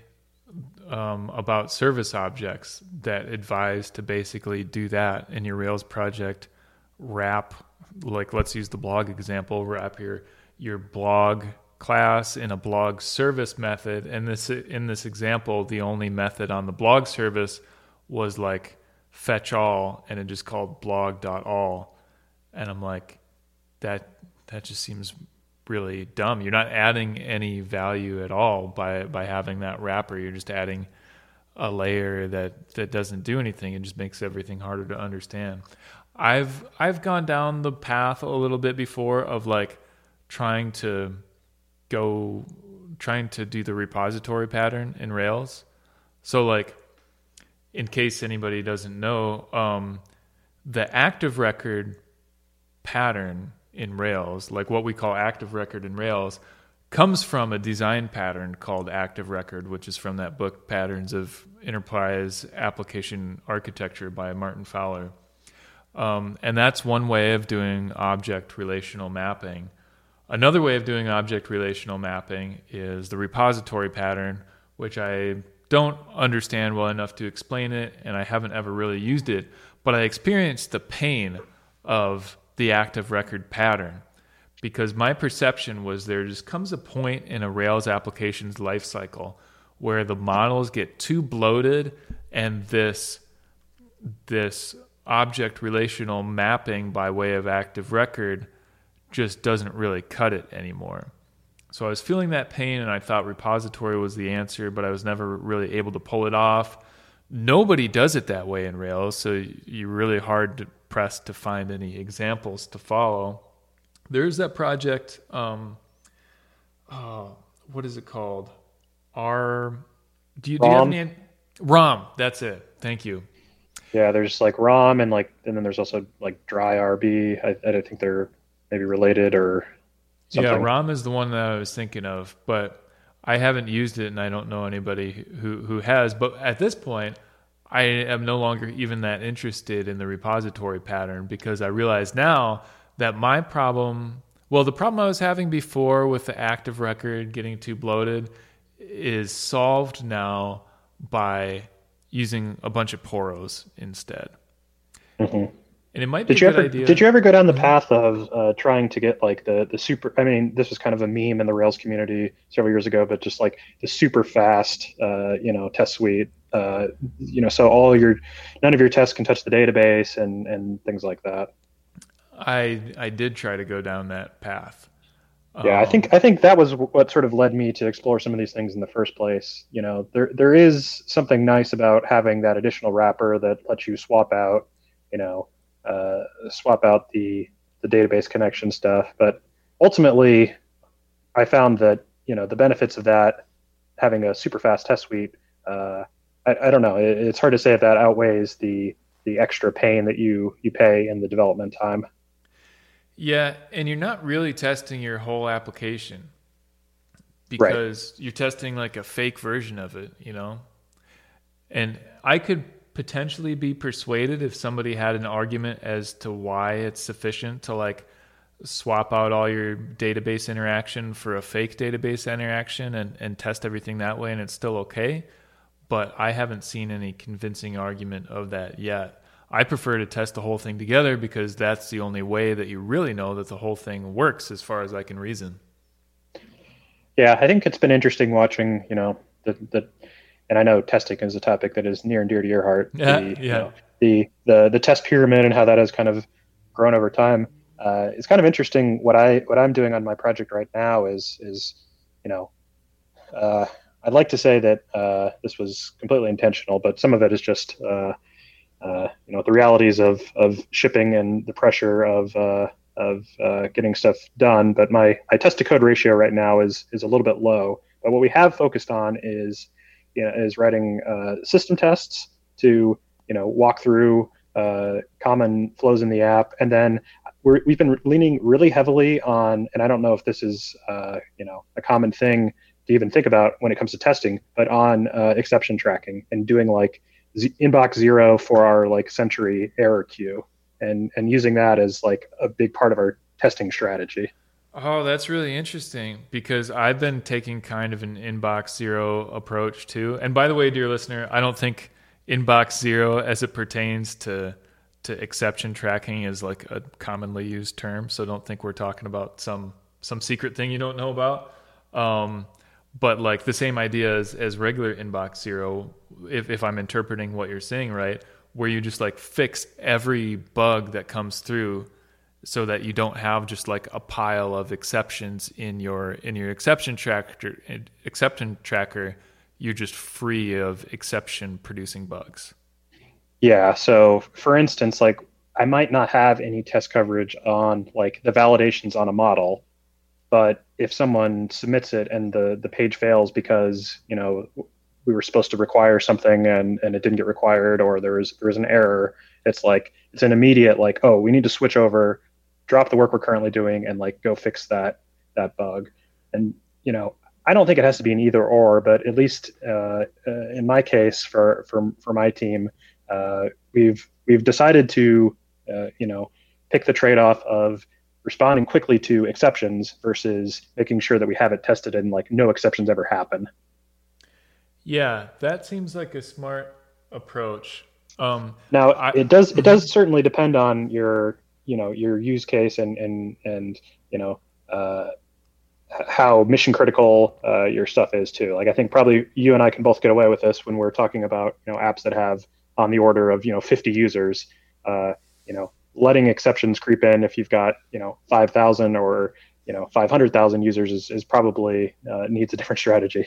um, about service objects that advise to basically do that in your Rails project. Wrap, like let's use the blog example, wrap your, your blog class in a blog service method. And this, in this example, the only method on the blog service was like fetch all, and it just called blog.all. And I'm like, that, that just seems really dumb. You're not adding any value at all by, by having that wrapper. You're just adding a layer that, that doesn't do anything. It just makes everything harder to understand. I've, I've gone down the path a little bit before of like trying to go, trying to do the repository pattern in Rails. So like, in case anybody doesn't know, um, the active record pattern in Rails, like what we call active record in Rails, comes from a design pattern called active record, which is from that book, Patterns of Enterprise Application Architecture by Martin Fowler. Um, and that's one way of doing object relational mapping. Another way of doing object relational mapping is the repository pattern, which I don't understand well enough to explain it, and I haven't ever really used it, but I experienced the pain of the active record pattern because my perception was there just comes a point in a Rails application's lifecycle where the models get too bloated and this, this object relational mapping by way of active record just doesn't really cut it anymore. So I was feeling that pain and I thought repository was the answer, but I was never really able to pull it off. Nobody does it that way in Rails, so you're really hard pressed to find any examples to follow. There's that project, um, oh, what is it called? R, do you, do you have any? ROM, that's it. Thank you. Yeah, there's like ROM and like, and then there's also like dry R B. I, I don't think they're maybe related or something. Yeah, ROM is the one that I was thinking of, but I haven't used it and I don't know anybody who, who has. But at this point, I am no longer even that interested in the repository pattern because I realize now that my problem, well, the problem I was having before with the active record getting too bloated is solved now by using a bunch of poros instead. Mm-hmm. And it might be did a you good ever, idea. Did you ever go down the path of uh, trying to get like the, the super, I mean, this was kind of a meme in the Rails community several years ago, but just like the super fast, uh, you know, test suite, uh, you know, so all your, none of your tests can touch the database and, and things like that. I, I did try to go down that path. Yeah, I think I think that was what sort of led me to explore some of these things in the first place. You know, there there is something nice about having that additional wrapper that lets you swap out, you know, uh, swap out the the database connection stuff. But ultimately, I found that, you know, the benefits of that, having a super fast test suite, uh, I, I don't know, it, it's hard to say if that outweighs the the extra pain that you you pay in the development time. Yeah, and you're not really testing your whole application because right. You're testing like a fake version of it, you know? And I could potentially be persuaded if somebody had an argument as to why it's sufficient to like swap out all your database interaction for a fake database interaction and, and test everything that way and it's still okay. But I haven't seen any convincing argument of that yet. I prefer to test the whole thing together because that's the only way that you really know that the whole thing works as far as I can reason. Yeah, I think it's been interesting watching, you know, the, the and I know testing is a topic that is near and dear to your heart. Yeah, the, yeah. You know, the, the, the test pyramid and how that has kind of grown over time. Uh, it's kind of interesting. What I, what I'm doing on my project right now is, is, you know, uh, I'd like to say that uh, this was completely intentional, but some of it is just uh, uh, you know the realities of of shipping and the pressure of uh, of uh, getting stuff done. But my my test to code ratio right now is is a little bit low. But what we have focused on is you know, is writing uh, system tests to you know walk through uh, common flows in the app, and then we're, we've been leaning really heavily on. And I don't know if this is uh, you know a common thing to even think about when it comes to testing, but on uh, exception tracking and doing like z- inbox zero for our like Sentry error queue, and and using that as like a big part of our testing strategy. Oh, that's really interesting because I've been taking kind of an inbox zero approach too. And by the way, dear listener, I don't think inbox zero as it pertains to to exception tracking is like a commonly used term. So don't think we're talking about some some secret thing you don't know about. Um, but like the same idea as, as regular inbox zero, if, if I'm interpreting what you're saying right, where you just like fix every bug that comes through so that you don't have just like a pile of exceptions in your in your exception tracker exception tracker. You're just free of exception producing bugs. Yeah. So for instance, like I might not have any test coverage on like the validations on a model, but if someone submits it and the the page fails because you know we were supposed to require something and and it didn't get required, or there was there was an error, it's like it's an immediate like, oh, we need to switch over, drop the work we're currently doing, and like go fix that that bug. And you know I don't think it has to be an either or, but at least uh, uh, in my case for for for my team, uh, we've we've decided to uh, you know pick the trade-off of responding quickly to exceptions versus making sure that we have it tested and like no exceptions ever happen. Yeah, that seems like a smart approach. Um, now I, it does it does certainly depend on your you know your use case and and and you know uh, how mission critical uh, your stuff is too. Like I think probably you and I can both get away with this when we're talking about you know apps that have on the order of you know fifty users. Uh, you know letting exceptions creep in if you've got you know five thousand or you know five hundred thousand users is, is probably uh, needs a different strategy.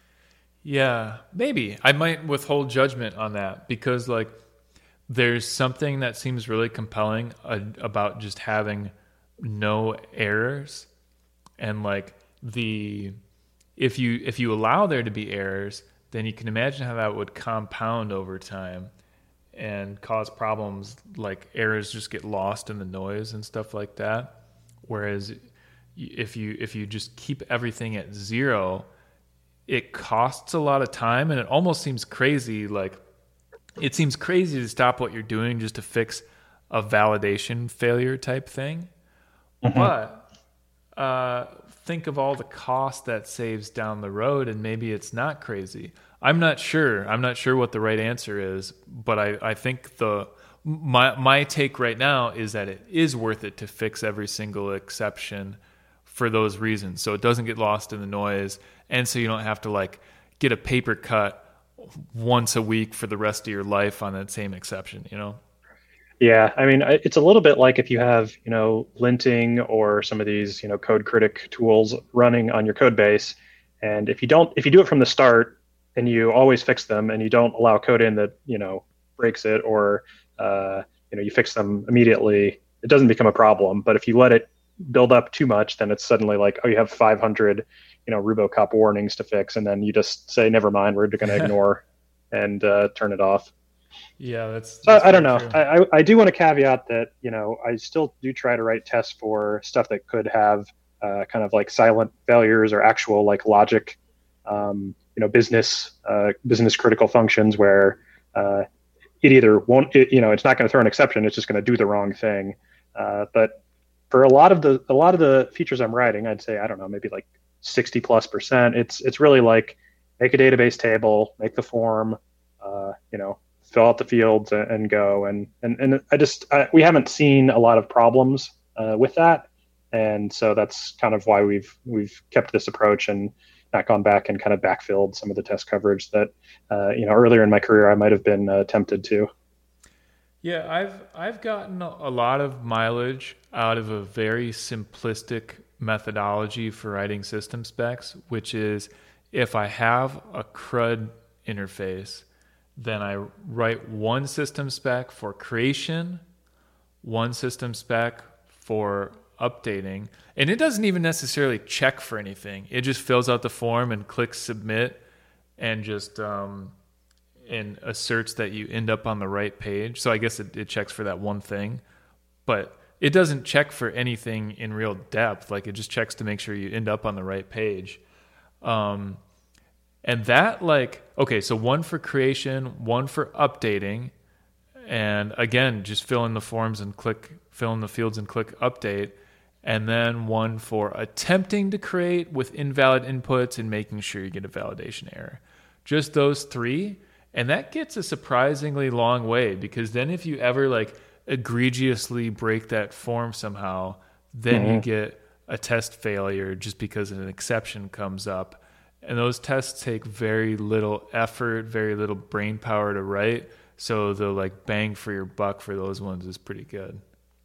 Yeah, maybe I might withhold judgment on that because like there's something that seems really compelling uh, about just having no errors, and like the if you if you allow there to be errors, then you can imagine how that would compound over time and cause problems like errors just get lost in the noise and stuff like that. Whereas if you if you just keep everything at zero, it costs a lot of time, and it almost seems crazy. Like it seems crazy to stop what you're doing just to fix a validation failure type thing. Mm-hmm. But uh, think of all the cost that saves down the road, and maybe it's not crazy. I'm not sure. I'm not sure what the right answer is, but I, I think the my my take right now is that it is worth it to fix every single exception for those reasons, so it doesn't get lost in the noise, and so you don't have to like get a paper cut once a week for the rest of your life on that same exception, you know? Yeah, I mean, it's a little bit like if you have, you know, linting or some of these, you know, code critic tools running on your code base, and if you don't, if you do it from the start and you always fix them and you don't allow code in that, you know, breaks it, or uh, you know, you fix them immediately, it doesn't become a problem. But if you let it build up too much, then it's suddenly like, oh, you have five hundred, you know, Rubocop warnings to fix, and then you just say, never mind, we're going to ignore and uh, turn it off. Yeah, that's. So that's I don't know. I, I I do want to caveat that you know I still do try to write tests for stuff that could have uh, kind of like silent failures or actual like logic, um, you know, business uh, business critical functions where uh, it either won't, it, you know, it's not going to throw an exception. It's just going to do the wrong thing. Uh, but for a lot of the a lot of the features I'm writing, I'd say I don't know, maybe like sixty plus percent. It's it's really like make a database table, make the form, uh, you know. fill out the fields and go. And, and, and I just, I, we haven't seen a lot of problems uh, with that. And so that's kind of why we've, we've kept this approach and not gone back and kind of backfilled some of the test coverage that, uh, you know, earlier in my career, I might've been uh, tempted to. Yeah. I've, I've gotten a lot of mileage out of a very simplistic methodology for writing system specs, which is if I have a CRUD interface, then I write one system spec for creation, one system spec for updating, and it doesn't even necessarily check for anything. It just fills out the form and clicks submit, and just um, and asserts that you end up on the right page. So I guess it, it checks for that one thing, but it doesn't check for anything in real depth. Like, it just checks to make sure you end up on the right page. Um, and that, like, okay, so one for creation, one for updating, and again, just fill in the forms and click, fill in the fields and click update, and then one for attempting to create with invalid inputs and making sure you get a validation error. Just those three, and that gets a surprisingly long way, because then if you ever like egregiously break that form somehow, then mm-hmm. you get a test failure just because an exception comes up. And those tests take very little effort, very little brain power to write. So the like bang for your buck for those ones is pretty good.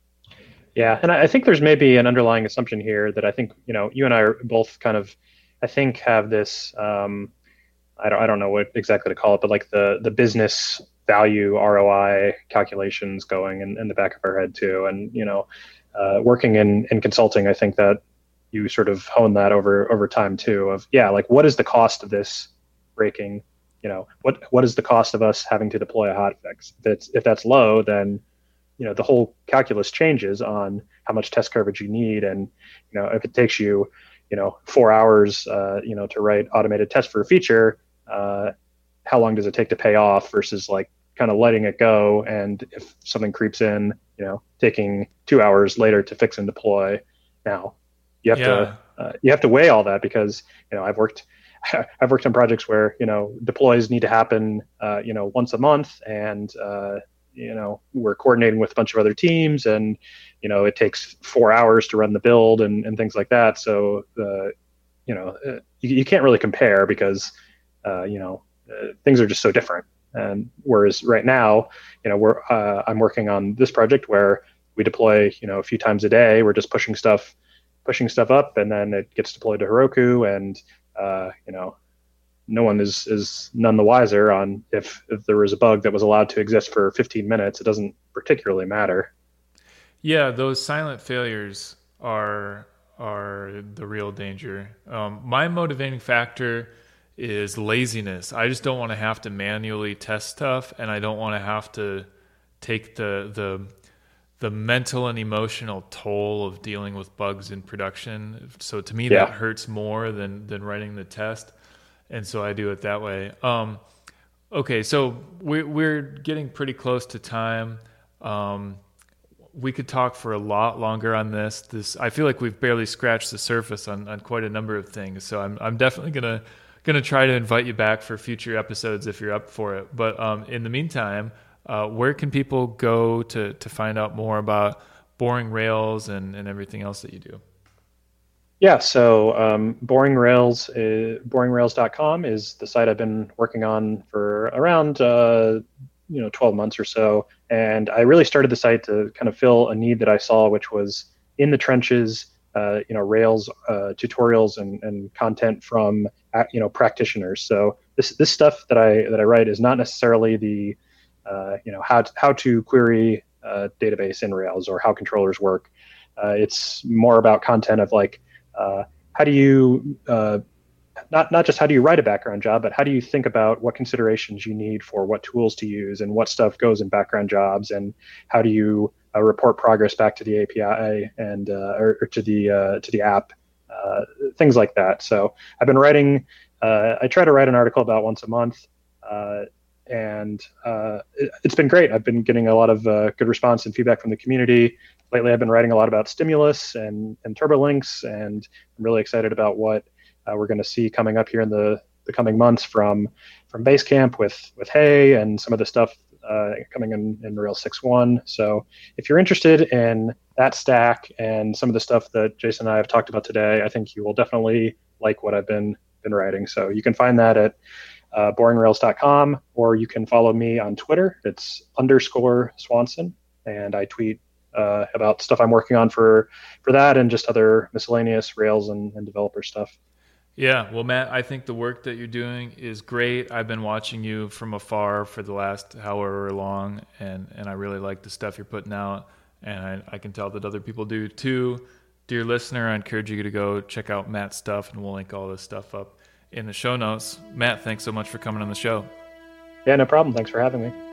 Yeah, and I think there's maybe an underlying assumption here that I think, you know, you and I are both kind of, I think, have this, um, I don't, I don't know what exactly to call it, but like the the business value R O I calculations going in, in the back of our head too. And, you know, uh, working in, in consulting, I think that you sort of hone that over over time too, of, yeah, like, what is the cost of this breaking? You know, what what is the cost of us having to deploy a hotfix? If it's if that's low, then, you know, the whole calculus changes on how much test coverage you need. And, you know, if it takes you, you know, four hours, uh, you know, to write automated tests for a feature, uh, how long does it take to pay off versus like kind of letting it go? And if something creeps in, you know, taking two hours later to fix and deploy. Now you have yeah. to uh, you have to weigh all that, because, you know, I've worked I've worked on projects where, you know, deploys need to happen, uh, you know, once a month, and uh, you know, we're coordinating with a bunch of other teams, and, you know, it takes four hours to run the build and, and things like that. So, uh, you know, uh, you, you can't really compare, because, uh, you know, uh, things are just so different. And whereas right now, you know, we're uh, I'm working on this project where we deploy, you know, a few times a day. We're just pushing stuff, pushing stuff up, and then it gets deployed to Heroku, and uh, you know, no one is is none the wiser on if if there was a bug that was allowed to exist for fifteen minutes. It doesn't particularly matter. Yeah, those silent failures are are the real danger. Um, my motivating factor is laziness. I just don't want to have to manually test stuff, and I don't want to have to take the the the mental and emotional toll of dealing with bugs in production. So to me, yeah. that hurts more than than writing the test. And so I do it that way. Um, okay, so we're, we're getting pretty close to time. Um, we could talk for a lot longer on this. This I feel like we've barely scratched the surface on, on quite a number of things. So I'm I'm definitely gonna gonna try to invite you back for future episodes if you're up for it. But um, in the meantime, uh, where can people go to to find out more about Boring Rails and, and everything else that you do? Yeah, so um, Boring Rails, uh, boring rails dot com is the site I've been working on for around uh, you know twelve months or so, and I really started the site to kind of fill a need that I saw, which was in the trenches, uh, you know, Rails uh, tutorials and, and content from uh, you know practitioners. So this this stuff that I that I write is not necessarily the uh, you know how to, how to query a database in Rails or how controllers work. Uh, it's more about content of like, Uh, how do you uh, not not just how do you write a background job, but how do you think about what considerations you need for what tools to use and what stuff goes in background jobs, and how do you uh, report progress back to the A P I and uh, or, or to the uh, to the app, uh, things like that. So I've been writing. Uh, I try to write an article about once a month, uh, and uh, it, it's been great. I've been getting a lot of uh, good response and feedback from the community. Lately, I've been writing a lot about Stimulus and, and Turbolinks, and I'm really excited about what uh, we're going to see coming up here in the, the coming months from from Basecamp with with Hey and some of the stuff uh, coming in, in Rails six point one. So if you're interested in that stack and some of the stuff that Jason and I have talked about today, I think you will definitely like what I've been been writing. So you can find that at uh, boring rails dot com, or you can follow me on Twitter. It's underscore Swanson, and I tweet Uh, about stuff I'm working on for for that and just other miscellaneous Rails and, and developer stuff. Yeah, well, Matt, I think the work that you're doing is great. I've been watching you from afar for the last however long, and, and I really like the stuff you're putting out, and I, I can tell that other people do too. Dear listener, I encourage you to go check out Matt's stuff, and we'll link all this stuff up in the show notes. Matt, thanks so much for coming on the show. Yeah, no problem. Thanks for having me.